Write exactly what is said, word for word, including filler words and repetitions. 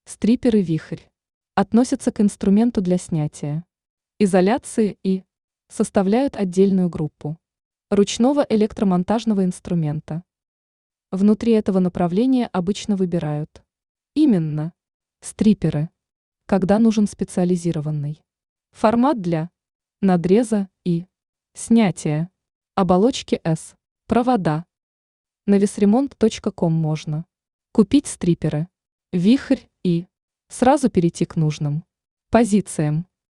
Стриперы «Вихрь» относятся к инструменту для снятия, изоляции и составляют отдельную группу ручного электромонтажного инструмента. Внутри этого направления обычно выбирают именно стриперы, когда нужен специализированный формат для надреза и снятия оболочки S, провода. На весремонт точка ком можно купить стриперы «Вихрь» и сразу перейти к нужным позициям.